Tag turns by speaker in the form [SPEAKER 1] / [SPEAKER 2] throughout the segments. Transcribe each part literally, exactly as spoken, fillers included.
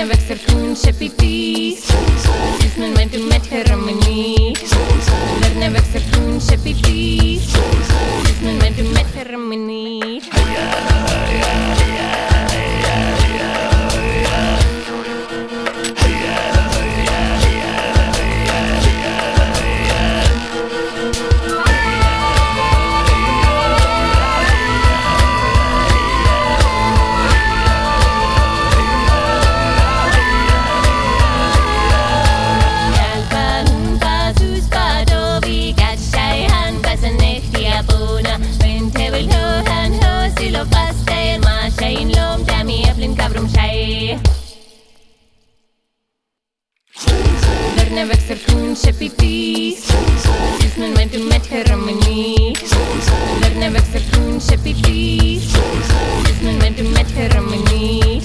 [SPEAKER 1] Lerne växer kun käppipis. Sismen men du met heramini. Lerne växer kun käppipis. Sismen men du met heramini. Lerne växer kun käppipis. Sismen men du met heramini. Lerne växer kun käppipis. Sismen men du met heramini.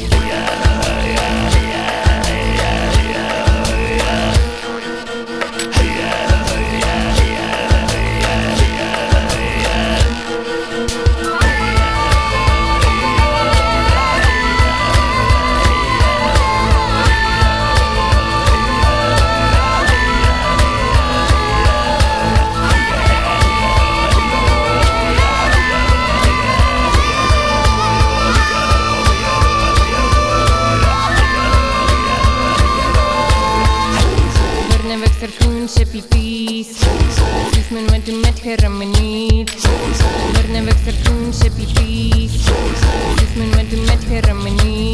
[SPEAKER 1] Växer kun käppipis. Sismen men du met heramini. Lerne växer kun käppipis. Sismen men du met heramini.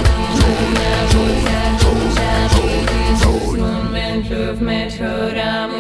[SPEAKER 1] Met höra